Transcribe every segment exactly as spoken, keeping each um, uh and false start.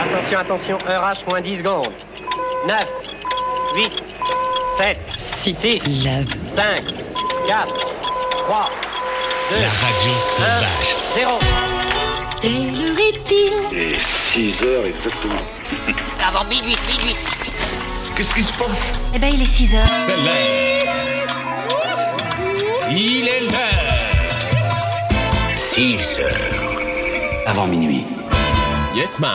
Attention, attention, heure H moins dix secondes. neuf, huit, sept, six, cinq, quatre, trois, deux, La radio sauvage. zéro. Quelle heure est-il ? Et six heures exactement. Avant minuit, minuit. Qu'est-ce qui se passe? Eh ben, il est six heures. C'est l'heure. Il est l'heure. six heures. Avant minuit. Yes, man.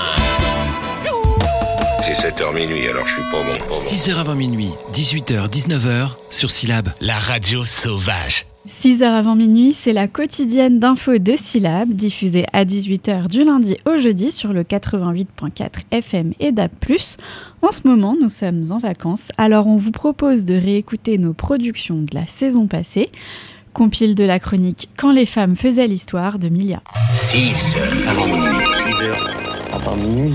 C'est sept heures minuit, alors je suis pas bon. Pas bon. six heures avant minuit, dix-huit heures, dix-neuf heures, sur Syllab. La radio sauvage. six heures avant minuit, c'est la quotidienne d'infos de Syllab, diffusée à dix-huit heures du lundi au jeudi sur le quatre-vingt-huit virgule quatre F M et D A B plus. En ce moment, nous sommes en vacances, alors on vous propose de réécouter nos productions de la saison passée. Compile de la chronique « Quand les femmes faisaient l'histoire » de Milia. six heures avant minuit. six heures avant minuit.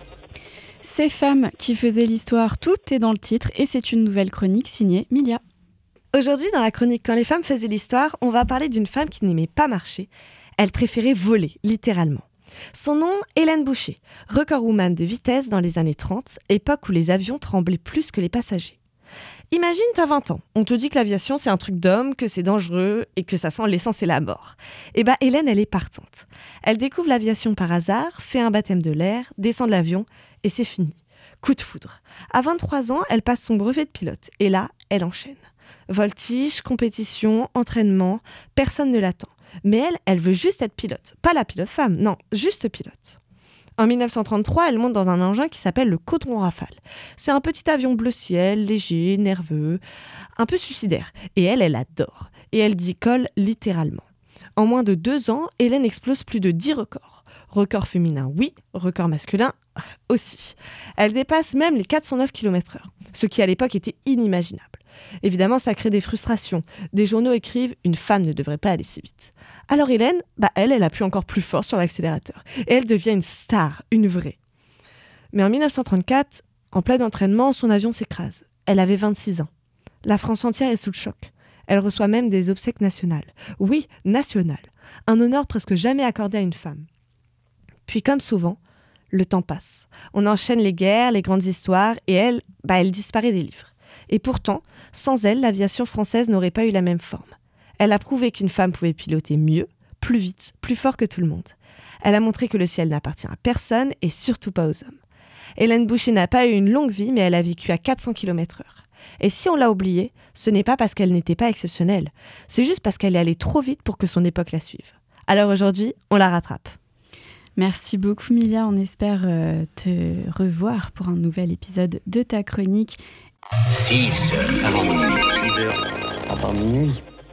Ces femmes qui faisaient l'histoire, tout est dans le titre et c'est une nouvelle chronique signée Milia. Aujourd'hui, dans la chronique « Quand les femmes faisaient l'histoire », on va parler d'une femme qui n'aimait pas marcher. Elle préférait voler, littéralement. Son nom, Hélène Boucher, recordwoman de vitesse dans les années trente, époque où les avions tremblaient plus que les passagers. Imagine, t'as vingt ans, on te dit que l'aviation c'est un truc d'homme, que c'est dangereux et que ça sent l'essence et la mort. Et bah Hélène, elle est partante. Elle découvre l'aviation par hasard, fait un baptême de l'air, descend de l'avion et c'est fini. Coup de foudre. À vingt-trois ans, elle passe son brevet de pilote et là, elle enchaîne. Voltige, compétition, entraînement, personne ne l'attend. Mais elle, elle veut juste être pilote. Pas la pilote femme, non, juste pilote. En dix-neuf cent trente-trois, elle monte dans un engin qui s'appelle le Caudron Rafale. C'est un petit avion bleu ciel, léger, nerveux, un peu suicidaire. Et elle, elle adore. Et elle décolle littéralement. En moins de deux ans, Hélène explose plus de dix records. Record féminin, oui. Record masculin, aussi. Elle dépasse même les quatre cent neuf kilomètres heure, ce qui à l'époque était inimaginable. Évidemment, ça crée des frustrations. Des journaux écrivent « Une femme ne devrait pas aller si vite ». Alors Hélène, bah elle, elle appuie encore plus fort sur l'accélérateur. Et elle devient une star, une vraie. Mais en dix-neuf cent trente-quatre, en plein entraînement, son avion s'écrase. Elle avait vingt-six ans. La France entière est sous le choc. Elle reçoit même des obsèques nationales. Oui, nationales. Un honneur presque jamais accordé à une femme. Puis comme souvent, le temps passe. On enchaîne les guerres, les grandes histoires, et elle, bah elle disparaît des livres. Et pourtant, sans elle, l'aviation française n'aurait pas eu la même forme. Elle a prouvé qu'une femme pouvait piloter mieux, plus vite, plus fort que tout le monde. Elle a montré que le ciel n'appartient à personne et surtout pas aux hommes. Hélène Boucher n'a pas eu une longue vie, mais elle a vécu à quatre cents kilomètres heure. Et si on l'a oubliée, ce n'est pas parce qu'elle n'était pas exceptionnelle. C'est juste parce qu'elle est allée trop vite pour que son époque la suive. Alors aujourd'hui, on la rattrape. Merci beaucoup Milia, on espère euh, te revoir pour un nouvel épisode de ta chronique. six heures avant minuit. six heures avant minuit.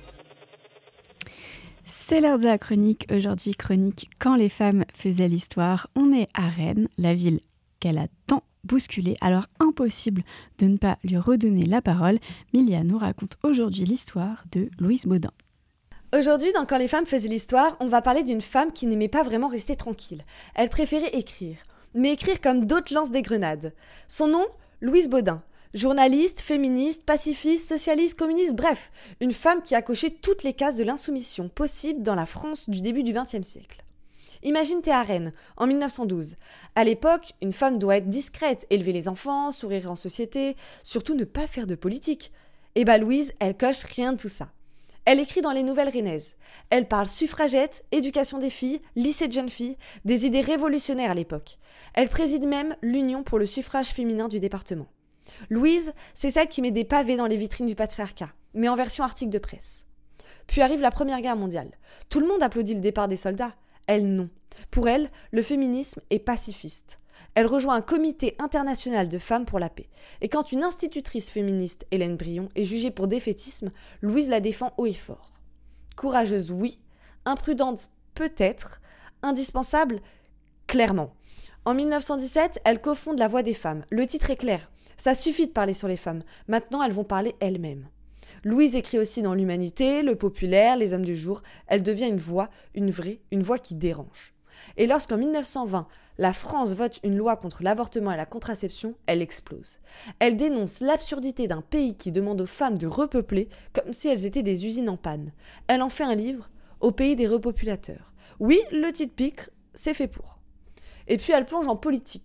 C'est l'heure de la chronique. Aujourd'hui, chronique Quand les femmes faisaient l'histoire. On est à Rennes, la ville qu'elle a tant bousculée. Alors impossible de ne pas lui redonner la parole. Milia nous raconte aujourd'hui l'histoire de Louise Baudin. Aujourd'hui, dans Quand les femmes faisaient l'histoire, on va parler d'une femme qui n'aimait pas vraiment rester tranquille. Elle préférait écrire. Mais écrire comme d'autres lancent des grenades. Son nom, Louise Baudin. Journaliste, féministe, pacifiste, socialiste, communiste, bref, une femme qui a coché toutes les cases de l'insoumission possible dans la France du début du vingtième siècle. Imagine t'es à Rennes, en dix-neuf cent douze. À l'époque, une femme doit être discrète, élever les enfants, sourire en société, surtout ne pas faire de politique. Et bah Louise, elle coche rien de tout ça. Elle écrit dans les Nouvelles Rennaises. Elle parle suffragette, éducation des filles, lycée de jeunes filles, des idées révolutionnaires à l'époque. Elle préside même l'Union pour le suffrage féminin du département. Louise, c'est celle qui met des pavés dans les vitrines du patriarcat, mais en version article de presse. Puis arrive la Première Guerre mondiale. Tout le monde applaudit le départ des soldats. Elle, non. Pour elle, le féminisme est pacifiste. Elle rejoint un comité international de femmes pour la paix. Et quand une institutrice féministe, Hélène Brion, est jugée pour défaitisme, Louise la défend haut et fort. Courageuse, oui. Imprudente, peut-être. Indispensable, clairement. En dix-neuf cent dix-sept, elle cofonde La Voix des femmes. Le titre est clair. Ça suffit de parler sur les femmes. Maintenant, elles vont parler elles-mêmes. Louise écrit aussi dans l'Humanité, Le Populaire, Les Hommes du Jour. Elle devient une voix, une vraie, une voix qui dérange. Et lorsqu'en dix-neuf cent vingt, la France vote une loi contre l'avortement et la contraception, elle explose. Elle dénonce l'absurdité d'un pays qui demande aux femmes de repeupler comme si elles étaient des usines en panne. Elle en fait un livre, Au pays des repopulateurs. Oui, le titre pique, c'est fait pour. Et puis elle plonge en politique.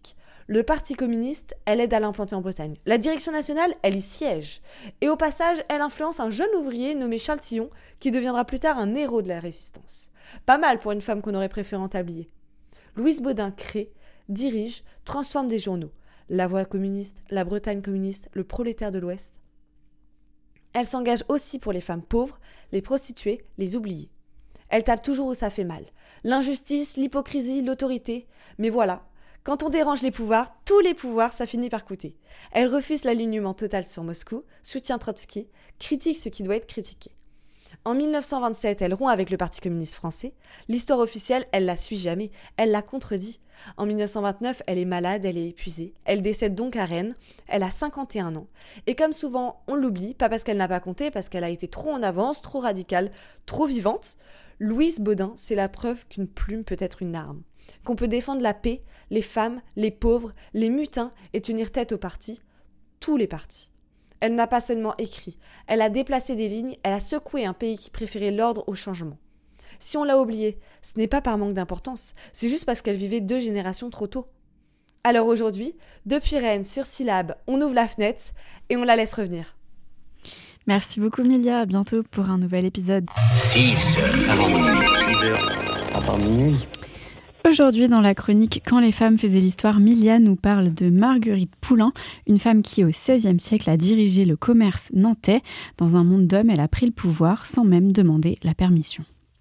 Le Parti communiste, elle aide à l'implanter en Bretagne. La direction nationale, elle y siège. Et au passage, elle influence un jeune ouvrier nommé Charles Tillon, qui deviendra plus tard un héros de la résistance. Pas mal pour une femme qu'on aurait préféré en tablier. Louise Baudin crée, dirige, transforme des journaux. La Voix communiste, La Bretagne communiste, Le Prolétaire de l'Ouest. Elle s'engage aussi pour les femmes pauvres, les prostituées, les oubliées. Elle tape toujours où ça fait mal. L'injustice, l'hypocrisie, l'autorité. Mais voilà, quand on dérange les pouvoirs, tous les pouvoirs, ça finit par coûter. Elle refuse l'alignement total sur Moscou, soutient Trotsky, critique ce qui doit être critiqué. En mille neuf cent vingt-sept, elle rompt avec le Parti communiste français. L'histoire officielle, elle la suit jamais, elle la contredit. En mille neuf cent vingt-neuf, elle est malade, elle est épuisée. Elle décède donc à Rennes, elle a cinquante et un ans. Et comme souvent, on l'oublie, pas parce qu'elle n'a pas compté, parce qu'elle a été trop en avance, trop radicale, trop vivante. Louise Baudin, c'est la preuve qu'une plume peut être une arme. Qu'on peut défendre la paix, les femmes, les pauvres, les mutins et tenir tête aux partis, tous les partis. Elle n'a pas seulement écrit, elle a déplacé des lignes, elle a secoué un pays qui préférait l'ordre au changement. Si on l'a oubliée, ce n'est pas par manque d'importance, c'est juste parce qu'elle vivait deux générations trop tôt. Alors aujourd'hui, depuis Rennes, sur Syllab, on ouvre la fenêtre et on la laisse revenir. Merci beaucoup Milia, à bientôt pour un nouvel épisode. six heures avant minuit. six heures avant minuit. Aujourd'hui, dans la chronique « Quand les femmes faisaient l'histoire », Milia nous parle de Marguerite Poulain, une femme qui, au seizième siècle, a dirigé le commerce nantais. Dans un monde d'hommes, elle a pris le pouvoir sans même demander la permission.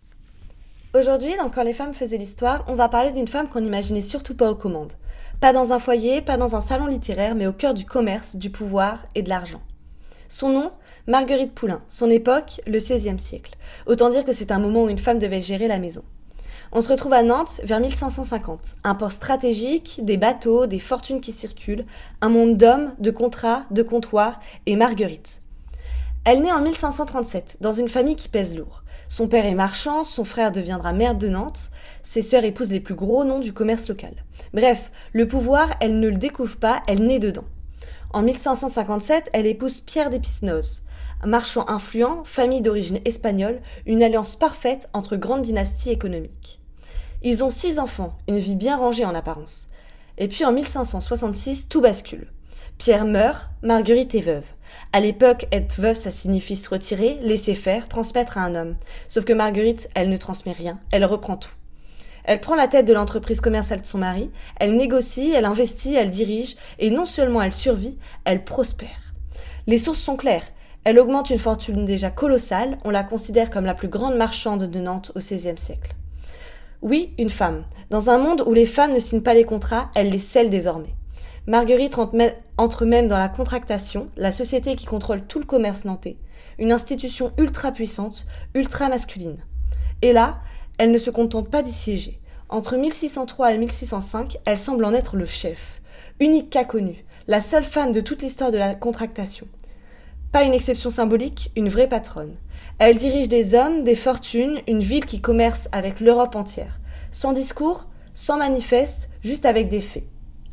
Aujourd'hui, dans Quand les femmes faisaient l'histoire, on va parler d'une femme qu'on n'imaginait surtout pas aux commandes. Pas dans un foyer, pas dans un salon littéraire, mais au cœur du commerce, du pouvoir et de l'argent. Son nom, Marguerite Poulain. Son époque, le seizième siècle. Autant dire que c'est un moment où une femme devait gérer la maison. On se retrouve à Nantes vers mille cinq cent cinquante. Un port stratégique, des bateaux, des fortunes qui circulent, un monde d'hommes, de contrats, de comptoirs et Marguerite. Elle naît en mille cinq cent trente-sept, dans une famille qui pèse lourd. Son père est marchand, son frère deviendra maire de Nantes, ses sœurs épousent les plus gros noms du commerce local. Bref, le pouvoir, elle ne le découvre pas, elle naît dedans. En mille cinq cent cinquante-sept, elle épouse Pierre d'Épinoz, un marchand influent, famille d'origine espagnole, une alliance parfaite entre grandes dynasties économiques. Ils ont six enfants, une vie bien rangée en apparence. Et puis en mille cinq cent soixante-six, tout bascule. Pierre meurt, Marguerite est veuve. À l'époque, être veuve, ça signifie se retirer, laisser faire, transmettre à un homme. Sauf que Marguerite, elle ne transmet rien, elle reprend tout. Elle prend la tête de l'entreprise commerciale de son mari, elle négocie, elle investit, elle dirige, et non seulement elle survit, elle prospère. Les sources sont claires. Elle augmente une fortune déjà colossale, on la considère comme la plus grande marchande de Nantes au seizième siècle. Oui, une femme. Dans un monde où les femmes ne signent pas les contrats, elle les scelle désormais. Marguerite entre même dans la contractation, la société qui contrôle tout le commerce nantais, une institution ultra puissante, ultra masculine. Et là, elle ne se contente pas d'y siéger. Entre mille six cent trois et mille six cent cinq, elle semble en être le chef. Unique cas connu, la seule femme de toute l'histoire de la contractation. Pas une exception symbolique, une vraie patronne. Elle dirige des hommes, des fortunes, une ville qui commerce avec l'Europe entière. Sans discours, sans manifeste, juste avec des faits.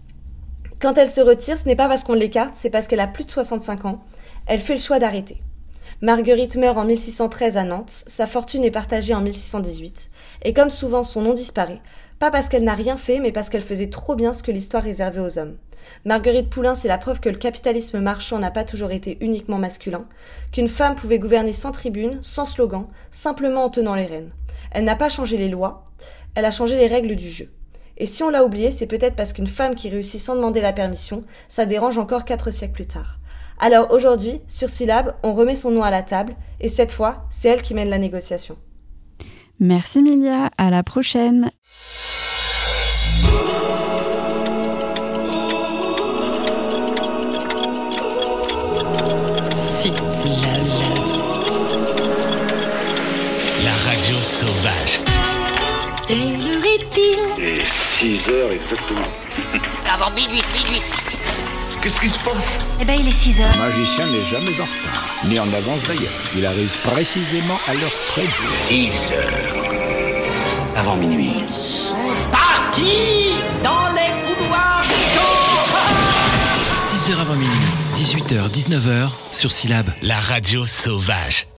Quand elle se retire, ce n'est pas parce qu'on l'écarte, c'est parce qu'elle a plus de soixante-cinq ans. Elle fait le choix d'arrêter. Marguerite meurt en mille six cent treize à Nantes, sa fortune est partagée en mille six cent dix-huit. Et comme souvent, son nom disparaît. Pas parce qu'elle n'a rien fait, mais parce qu'elle faisait trop bien ce que l'histoire réservait aux hommes. Marguerite Poulain, c'est la preuve que le capitalisme marchand n'a pas toujours été uniquement masculin, qu'une femme pouvait gouverner sans tribune, sans slogan, simplement en tenant les rênes. Elle n'a pas changé les lois, elle a changé les règles du jeu. Et si on l'a oublié, c'est peut-être parce qu'une femme qui réussit sans demander la permission, ça dérange encore quatre siècles plus tard. Alors aujourd'hui, sur Syllab, on remet son nom à la table, et cette fois, c'est elle qui mène la négociation. Merci Milia, à la prochaine. Syllab. La radio sauvage. Quelle heure est-il ? Et six heures exactement. Avant minuit, minuit. Qu'est-ce qui se passe ? Eh ben, il est six heures. Le magicien n'est jamais en retard, ni en avance d'ailleurs. Il arrive précisément à l'heure prévue. six heures avant minuit. Ils sont partis dans les couloirs du temps. six heures avant minuit, dix-huit heures, dix-neuf heures, sur Syllab, la radio sauvage.